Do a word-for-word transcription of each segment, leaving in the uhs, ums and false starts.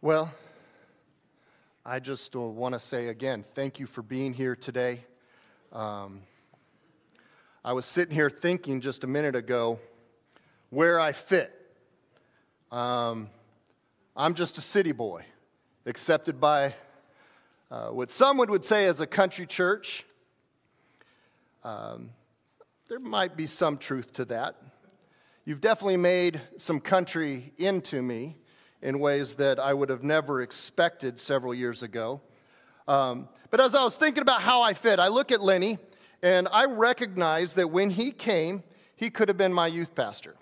Well, I just want to say again, thank you for being here today. Um, I was sitting here thinking just a minute ago where I fit. Um, I'm just a city boy, accepted by uh, what someone would say as a country church. Um, there might be some truth to that. You've definitely made some country into me in ways that I would have never expected several years ago. Um, but as I was thinking about how I fit, I look at Lenny, and I recognize that when he came, he could have been my youth pastor.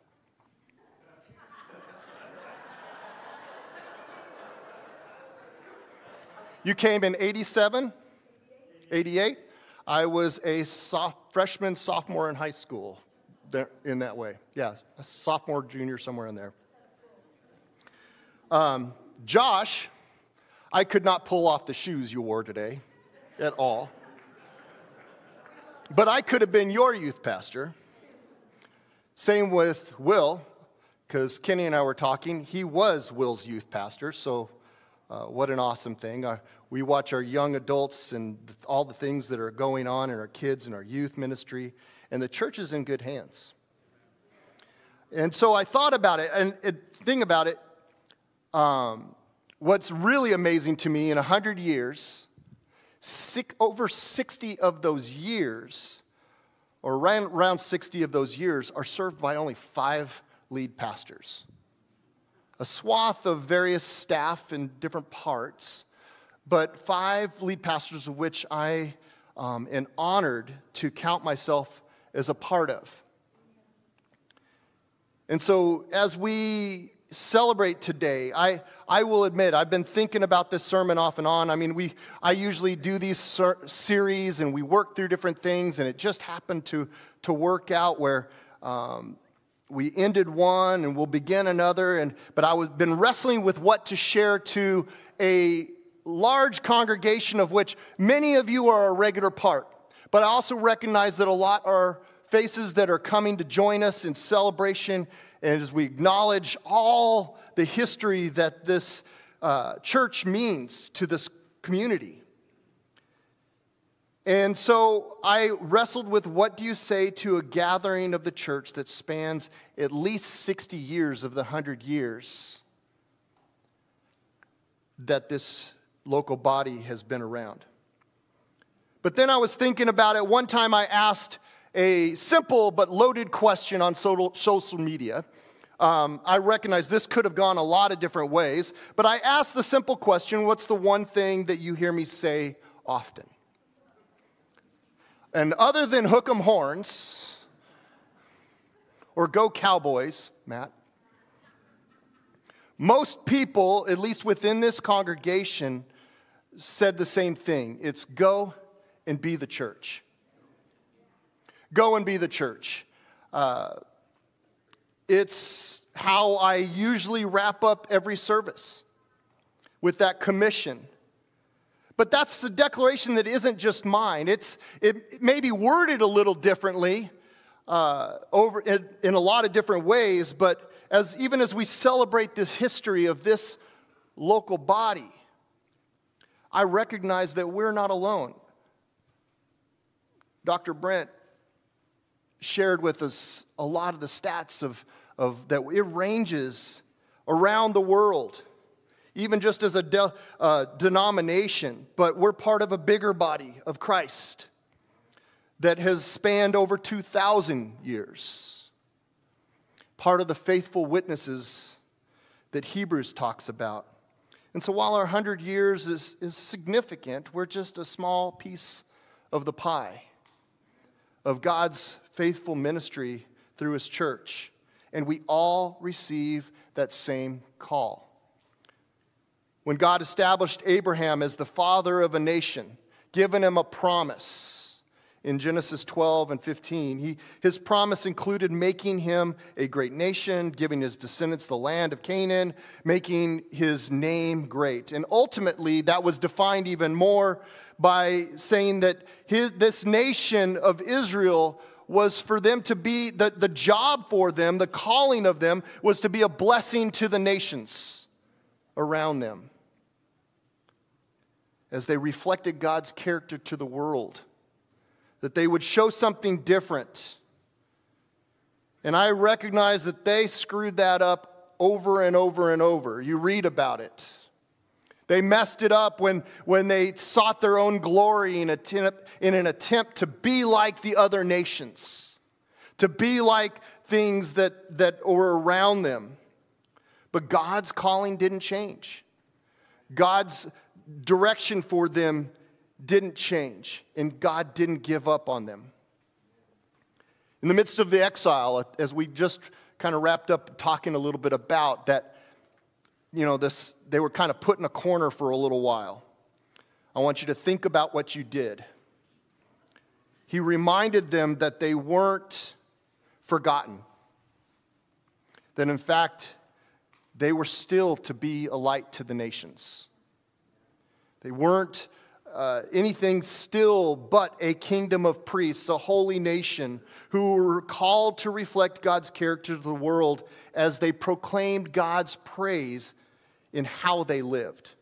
You came in eighty-seven, eighty-eight. I was a soft, freshman, sophomore in high school there, in that way. Yeah, a sophomore, junior, somewhere in there. Um, Josh, I could not pull off the shoes you wore today at all. But I could have been your youth pastor. Same with Will, because Kenny and I were talking. He was Will's youth pastor, so uh, what an awesome thing. Uh, we watch our young adults and th- all the things that are going on in our kids and our youth ministry, and the church is in good hands. And so I thought about it, and the thing about it, um, what's really amazing to me in one hundred years, six, over sixty of those years, or around, around sixty of those years, are served by only five lead pastors. A swath of various staff in different parts, but five lead pastors of which I um, am honored to count myself as a part of. And so as we celebrate today, I, I will admit, I've been thinking about this sermon off and on. I mean, we I usually do these ser- series and we work through different things, and it just happened to, to work out where um, we ended one and we'll begin another. And But I've been wrestling with what to share to a large congregation of which many of you are a regular part. But I also recognize that a lot are faces that are coming to join us in celebration, and as we acknowledge all the history that this uh, church means to this community. And so I wrestled with, what do you say to a gathering of the church that spans at least sixty years of the one hundred years that this local body has been around? But then I was thinking about it. One time I asked a simple but loaded question on social media. Um, I recognize this could have gone a lot of different ways, but I asked the simple question, what's the one thing that you hear me say often? And other than hook 'em horns, or go Cowboys, Matt, most people, at least within this congregation, said the same thing. It's go and be the church. Go and be the church. Uh, it's how I usually wrap up every service, with that commission. But that's the declaration that isn't just mine. It's it, it may be worded a little differently uh, over in, in a lot of different ways, but as even as we celebrate this history of this local body, I recognize that we're not alone. Doctor Brent shared with us a lot of the stats of, of that it ranges around the world, even just as a de, uh, denomination, but we're part of a bigger body of Christ that has spanned over two thousand years. Part of the faithful witnesses that Hebrews talks about. And so while our one hundred years is, is significant, we're just a small piece of the pie of God's faithful ministry through His church. And we all receive that same call. When God established Abraham as the father of a nation, given him a promise in Genesis twelve and fifteen, he, his promise included making him a great nation, giving his descendants the land of Canaan, making his name great. And ultimately, that was defined even more by saying that his, this nation of Israel was for them to be, the, the job for them, the calling of them, was to be a blessing to the nations around them. as they reflected God's character to the world, that they would show something different. And I recognize that they screwed that up over and over and over. You read about it. They messed it up when, when they sought their own glory in, attempt, in an attempt to be like the other nations, to be like things that, that were around them. But God's calling didn't change. God's direction for them didn't change, and God didn't give up on them. In the midst of the exile, as we just kind of wrapped up talking a little bit about that, you know, this, they were kind of put in a corner for a little while. I want you to think about what you did. He reminded them that they weren't forgotten. That in fact, they were still to be a light to the nations. They weren't uh, anything still but a kingdom of priests, a holy nation who were called to reflect God's character to the world as they proclaimed God's praise in how they lived.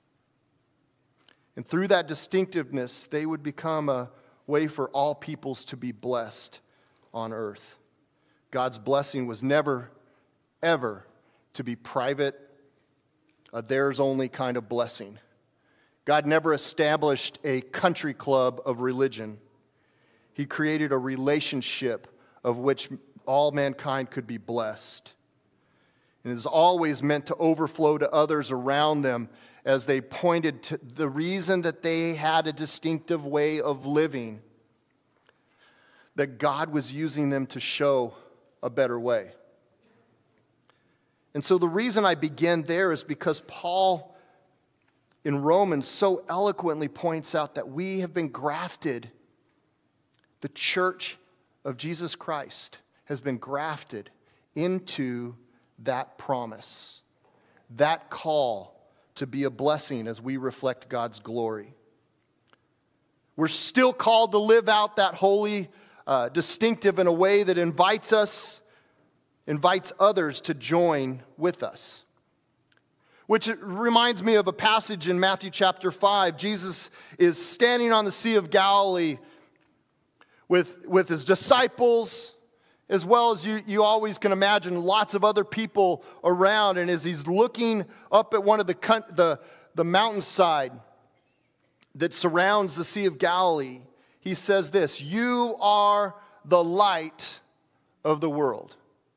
And through that distinctiveness, they would become a way for all peoples to be blessed on earth. God's blessing was never, ever to be private, a theirs only kind of blessing. God never established a country club of religion. He created a relationship of which all mankind could be blessed. And it is always meant to overflow to others around them as they pointed to the reason that they had a distinctive way of living, that God was using them to show a better way. And so the reason I begin there is because Paul in Romans so eloquently points out that we have been grafted. The church of Jesus Christ has been grafted into that promise, that call to be a blessing as we reflect God's glory. We're still called to live out that holy, uh, distinctive in a way that invites us, invites others to join with us. Which reminds me of a passage in Matthew chapter five. Jesus is standing on the Sea of Galilee with, with his disciples, as well as you, you always can imagine lots of other people around. And as he's looking up at one of the, the, the mountainside that surrounds the Sea of Galilee, he says this, "You are the light of the world."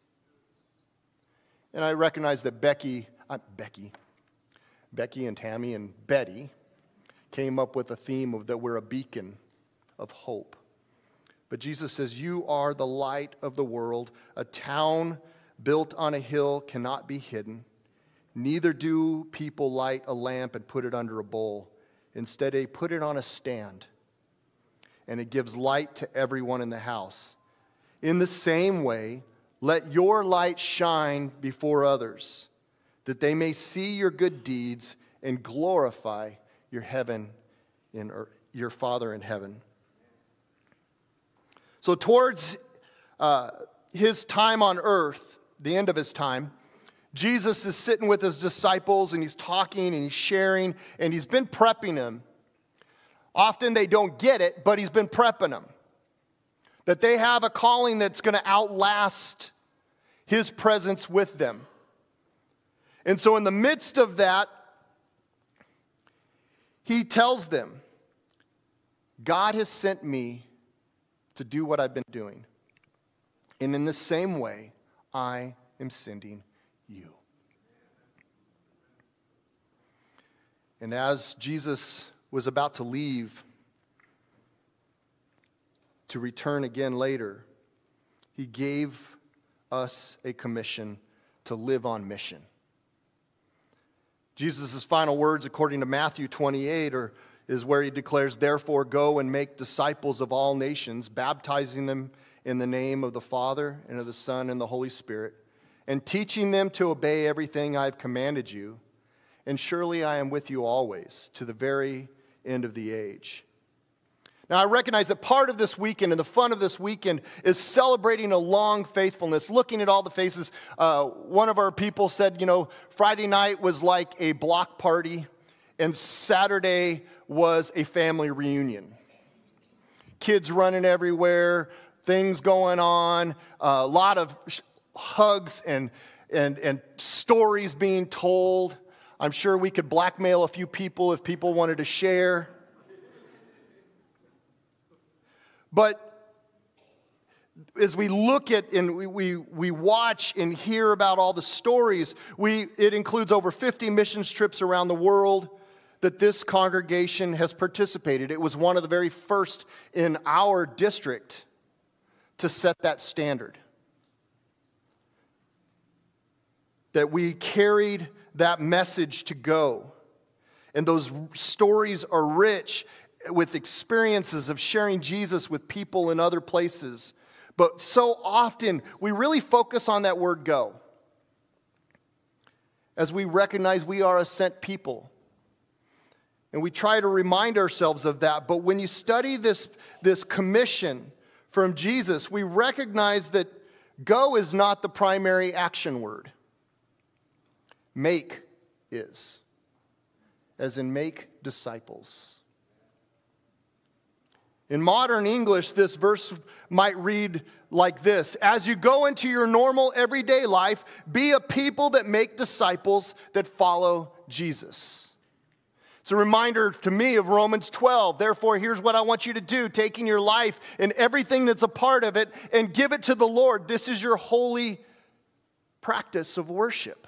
And I recognize that Becky, uh, Becky, Becky and Tammy and Betty came up with a theme of that we're a beacon of hope. But Jesus says, "You are the light of the world. A town built on a hill cannot be hidden. Neither do people light a lamp and put it under a bowl. Instead, they put it on a stand, and it gives light to everyone in the house. In the same way, let your light shine before others, that they may see your good deeds and glorify your heaven in earth, your Father in heaven." So towards uh, his time on earth, the end of his time, Jesus is sitting with his disciples and he's talking and he's sharing and he's been prepping them. Often they don't get it, but he's been prepping them. That they have a calling that's going to outlast his presence with them. And so in the midst of that, he tells them, "God has sent me to do what I've been doing. And in the same way, I am sending you." And as Jesus was about to leave to return again later, he gave us a commission to live on mission. Jesus' final words, according to Matthew twenty-eight, are is where he declares, "Therefore go and make disciples of all nations, baptizing them in the name of the Father and of the Son and the Holy Spirit, and teaching them to obey everything I have commanded you. And surely I am with you always, to the very end of the age." Now I recognize that part of this weekend and the fun of this weekend is celebrating a long faithfulness, looking at all the faces. Uh, one of our people said, you know, Friday night was like a block party. and Saturday was a family reunion. Kids running everywhere, things going on, a lot of hugs and, and, and stories being told. I'm sure we could blackmail a few people if people wanted to share. But as we look at and we, we, we watch and hear about all the stories, we, it includes over fifty missions trips around the world that this congregation has participated. It was one of the very first in our district to set that standard. That we carried that message to go. And those stories are rich with experiences of sharing Jesus with people in other places. But so often, we really focus on that word go. As we recognize we are a sent people. And we try to remind ourselves of that. But when you study this, this commission from Jesus, we recognize that go is not the primary action word. Make is. As in make disciples. In modern English, this verse might read like this: as you go into your normal everyday life, be a people that make disciples that follow Jesus. It's a reminder to me of Romans twelve. Therefore, here's what I want you to do, taking your life and everything that's a part of it and give it to the Lord. This is your holy practice of worship.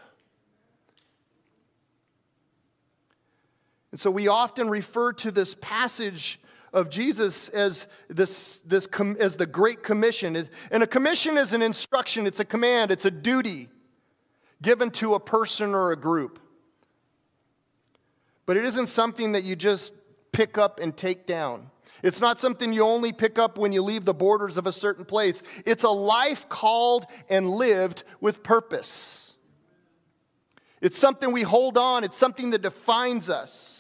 And so we often refer to this passage of Jesus as this, this as the Great Commission. And a commission is an instruction, it's a command, it's a duty given to a person or a group. But it isn't something that you just pick up and take down. It's not something you only pick up when you leave the borders of a certain place. It's a life called and lived with purpose. It's something we hold on, it's something that defines us.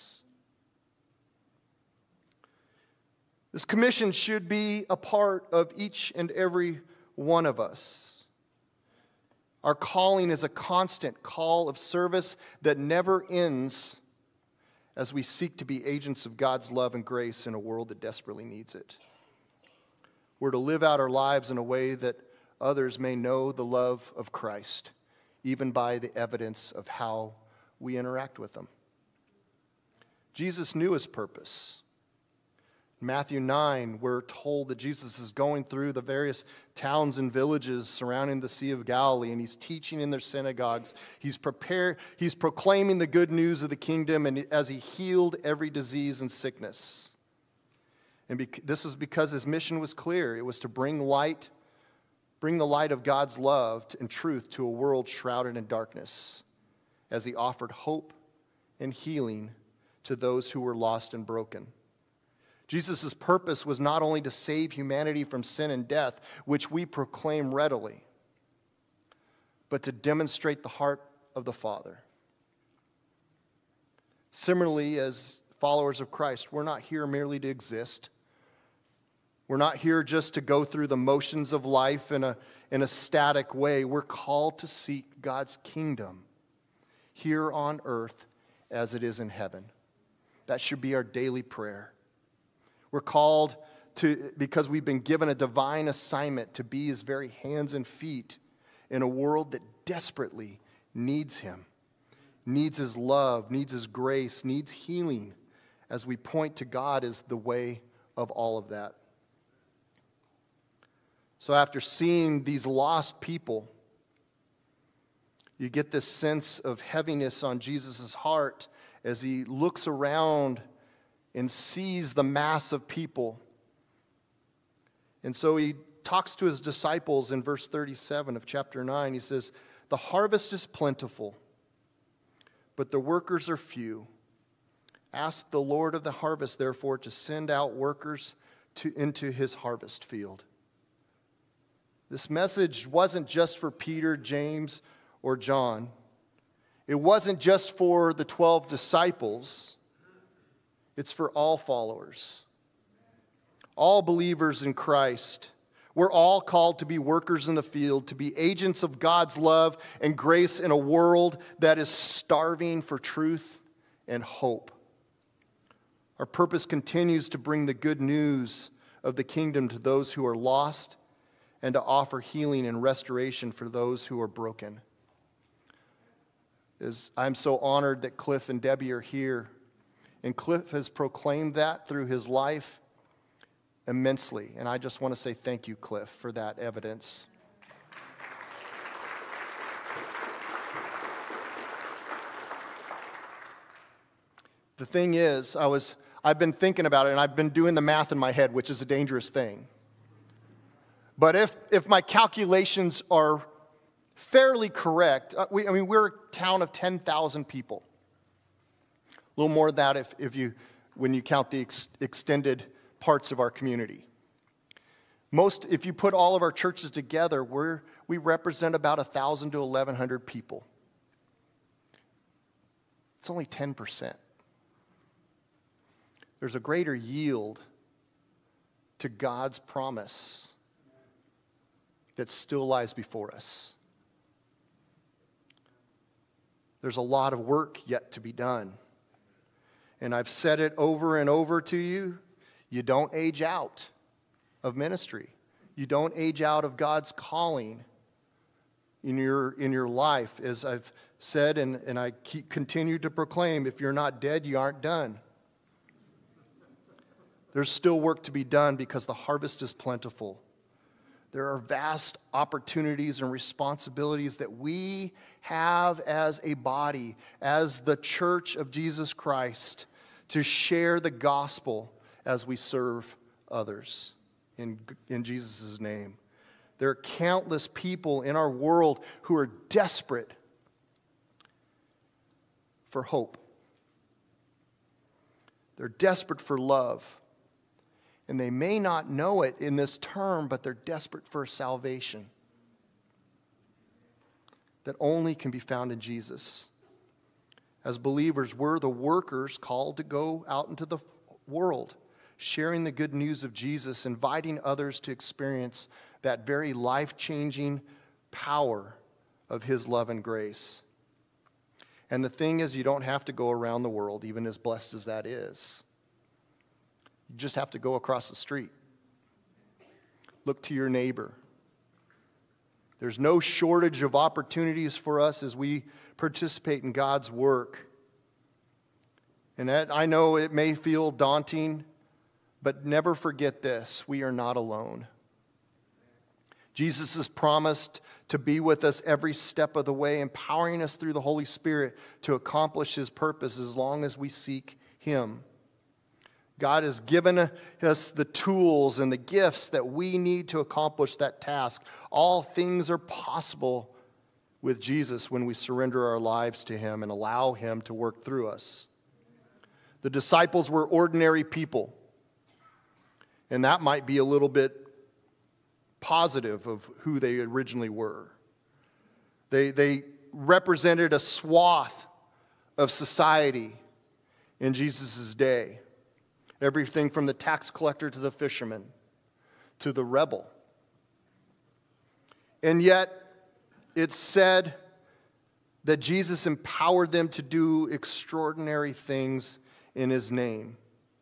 This commission should be a part of each and every one of us. Our calling is a constant call of service that never ends as we seek to be agents of God's love and grace in a world that desperately needs it. We're to live out our lives in a way that others may know the love of Christ, even by the evidence of how we interact with them. Jesus knew his purpose. Matthew nine, we're told that Jesus is going through the various towns and villages surrounding the Sea of Galilee, and he's teaching in their synagogues. He's prepared, he's proclaiming the good news of the kingdom, and as he healed every disease and sickness. And bec- this is because his mission was clear. It was to bring light, bring the light of God's love and truth to a world shrouded in darkness, as he offered hope and healing to those who were lost and broken. Jesus' purpose was not only to save humanity from sin and death, which we proclaim readily, but to demonstrate the heart of the Father. Similarly, as followers of Christ, we're not here merely to exist. We're not here just to go through the motions of life in a, in a static way. We're called to seek God's kingdom here on earth as it is in heaven. That should be our daily prayer. We're called to, because we've been given a divine assignment to be his very hands and feet in a world that desperately needs him, needs his love, needs his grace, needs healing, as we point to God as the way of all of that. So after seeing these lost people, you get this sense of heaviness on Jesus' heart as he looks around and sees the mass of people. And so he talks to his disciples in verse thirty-seven of chapter nine. He says, "The harvest is plentiful, but the workers are few. Ask the Lord of the harvest, therefore, to send out workers to, into his harvest field." This message wasn't just for Peter, James, or John. It wasn't just for the twelve disciples. It's for all followers, all believers in Christ. We're all called to be workers in the field, to be agents of God's love and grace in a world that is starving for truth and hope. Our purpose continues to bring the good news of the kingdom to those who are lost and to offer healing and restoration for those who are broken. As I'm so honored that Cliff and Debbie are here, and Cliff has proclaimed that through his life immensely. And I just want to say thank you, Cliff, for that evidence. The thing is, I was, I've been thinking about it, and I've been doing the math in my head, which is a dangerous thing. But if, if my calculations are fairly correct, uh, we, I mean, we're a town of ten thousand people. A little more than that if, if you, when you count the ex- extended parts of our community. Most, if you put all of our churches together, we're, we represent about one thousand to eleven hundred people. It's only ten percent. There's a greater yield to God's promise that still lies before us. There's a lot of work yet to be done. And I've said it over and over to you, you don't age out of ministry. You don't age out of God's calling in your, in your life. As I've said and, and I keep, continue to proclaim, if you're not dead, you aren't done. There's still work to be done because the harvest is plentiful. There are vast opportunities and responsibilities that we have as a body, as the church of Jesus Christ, to share the gospel as we serve others in, in Jesus' name. There are countless people in our world who are desperate for hope. They're desperate for love. And they may not know it in this term, but they're desperate for salvation that only can be found in Jesus. As believers, we're the workers called to go out into the world, sharing the good news of Jesus, inviting others to experience that very life-changing power of his love and grace. And the thing is, you don't have to go around the world, even as blessed as that is. You just have to go across the street. Look to your neighbor. There's no shortage of opportunities for us as we participate in God's work. And that, I know it may feel daunting, but never forget this: we are not alone. Jesus has promised to be with us every step of the way, empowering us through the Holy Spirit to accomplish his purpose as long as we seek him. God has given us the tools and the gifts that we need to accomplish that task. All things are possible with Jesus when we surrender our lives to him and allow him to work through us. The disciples were ordinary people, and that might be a little bit positive of who they originally were. They, they represented a swath of society in Jesus' day. Everything from the tax collector to the fisherman to the rebel. And yet, it's said that Jesus empowered them to do extraordinary things in his name.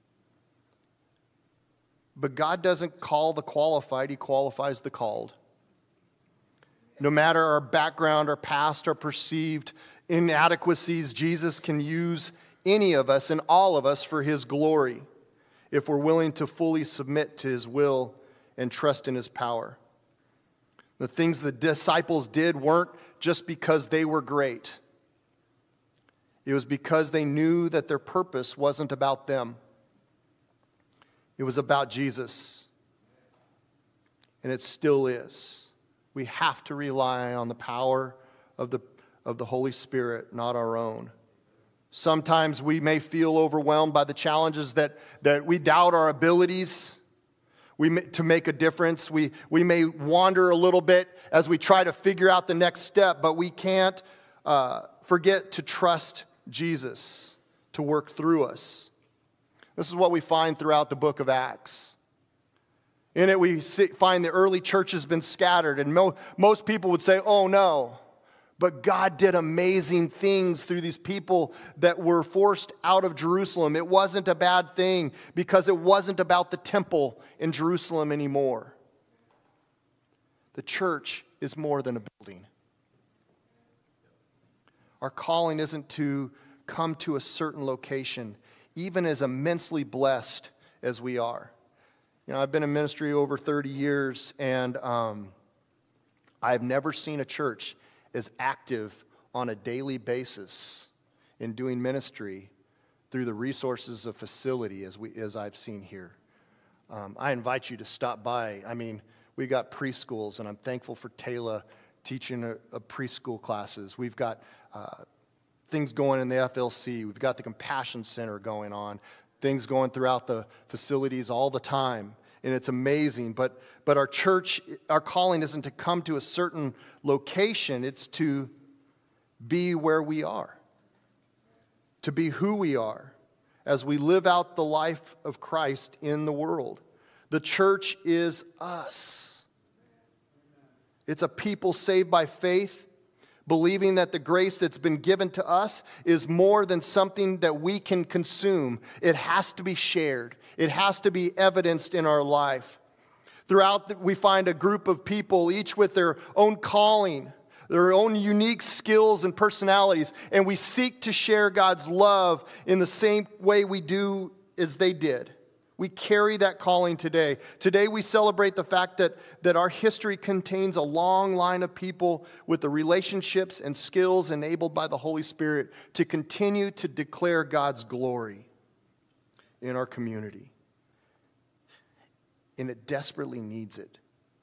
But God doesn't call the qualified, he qualifies the called. No matter our background, our past, our perceived inadequacies, Jesus can use any of us and all of us for his glory, if we're willing to fully submit to his will and trust in his power. The things the disciples did weren't just because they were great. It was because they knew that their purpose wasn't about them. It was about Jesus. And it still is. We have to rely on the power of the, of the Holy Spirit, not our own. Sometimes we may feel overwhelmed by the challenges that, that we doubt our abilities we may, to make a difference. We, we may wander a little bit as we try to figure out the next step, but we can't uh, forget to trust Jesus to work through us. This is what we find throughout the book of Acts. In it, we see, find the early church has been scattered, and mo- most people would say, oh no. But God did amazing things through these people that were forced out of Jerusalem. It wasn't a bad thing because it wasn't about the temple in Jerusalem anymore. The church is more than a building. Our calling isn't to come to a certain location, even as immensely blessed as we are. You know, I've been in ministry over thirty years, and um, I've never seen a church as active on a daily basis in doing ministry through the resources of facility as we as I've seen here. Um, I invite you to stop by. I mean, we got preschools, and I'm thankful for Taylor teaching a, a preschool classes. We've got uh, things going in the F L C. We've got the Compassion Center going on. Things going throughout the facilities all the time. And it's amazing. But, but our church, our calling isn't to come to a certain location. It's to be where we are. To be who we are as we live out the life of Christ in the world. The church is us. It's a people saved by faith, believing that the grace that's been given to us is more than something that we can consume. It has to be shared. It has to be evidenced in our life. Throughout, the, we find a group of people, each with their own calling, their own unique skills and personalities, and we seek to share God's love in the same way we do as they did. We carry that calling today. Today we celebrate the fact that, that our history contains a long line of people with the relationships and skills enabled by the Holy Spirit to continue to declare God's glory in our community. And it desperately needs it.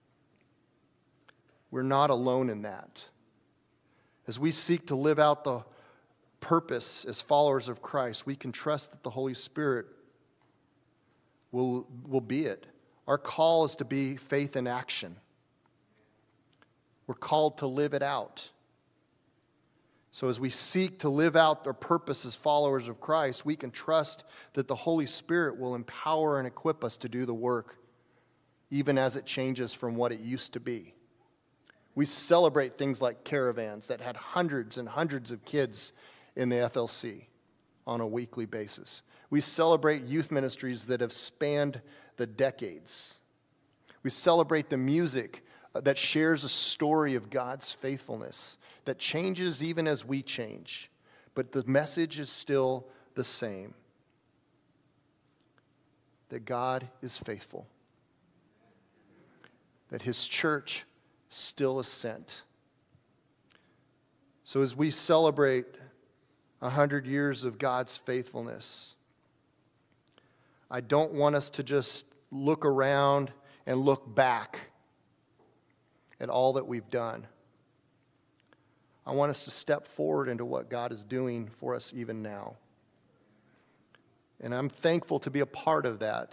We're not alone in that. As we seek to live out the purpose as followers of Christ, we can trust that the Holy Spirit will, will be it. Our call is to be faith in action. We're called to live it out. So as we seek to live out our purpose as followers of Christ, we can trust that the Holy Spirit will empower and equip us to do the work, even as it changes from what it used to be. We celebrate things like caravans that had hundreds and hundreds of kids in the F L C on a weekly basis. We celebrate youth ministries that have spanned the decades. We celebrate the music that shares a story of God's faithfulness that changes even as we change. But the message is still the same. That God is faithful. That His church still is sent. So as we celebrate a hundred years of God's faithfulness, I don't want us to just look around and look back at all that we've done. I want us to step forward into what God is doing for us even now. And I'm thankful to be a part of that.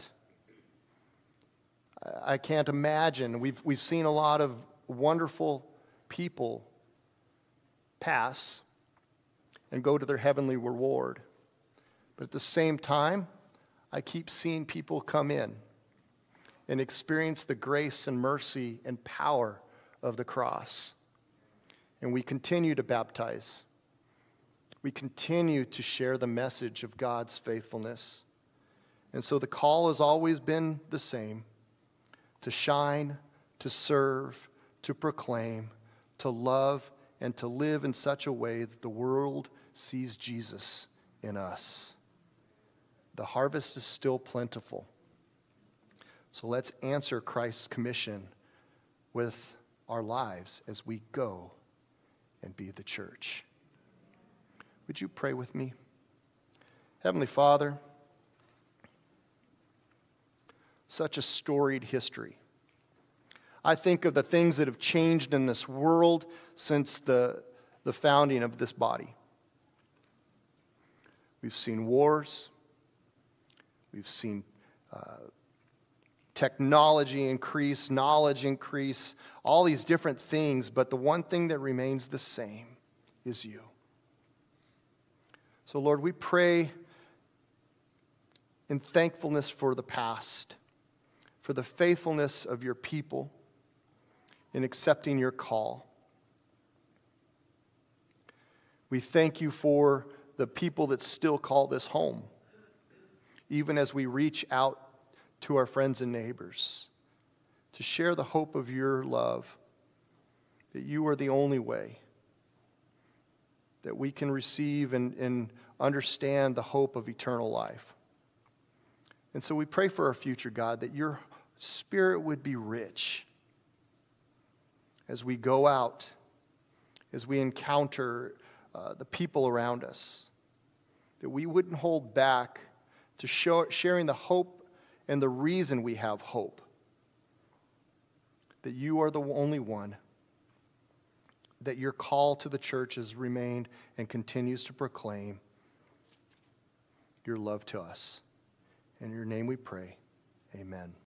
I can't imagine. We've, we've seen a lot of wonderful people pass and go to their heavenly reward. But at the same time, I keep seeing people come in and experience the grace and mercy and power of the cross. And we continue to baptize. We continue to share the message of God's faithfulness. And so the call has always been the same: to shine, to serve, to proclaim, to love, and to live in such a way that the world sees Jesus in us. The harvest is still plentiful. So let's answer Christ's commission with our lives as we go and be the church. Would you pray with me? Heavenly Father, such a storied history. I think of the things that have changed in this world since the, the founding of this body. We've seen wars. We've seen uh, technology increase, knowledge increase, all these different things, but the one thing that remains the same is you. So, Lord, we pray in thankfulness for the past, for the faithfulness of your people in accepting your call. We thank you for the people that still call this home, even as we reach out to our friends and neighbors to share the hope of your love, that you are the only way that we can receive and, and understand the hope of eternal life. And so we pray for our future, God, that your Spirit would be rich as we go out, as we encounter uh, the people around us, that we wouldn't hold back to show, sharing the hope and the reason we have hope, that you are the only one, that your call to the church has remained and continues to proclaim your love to us. In your name we pray, amen.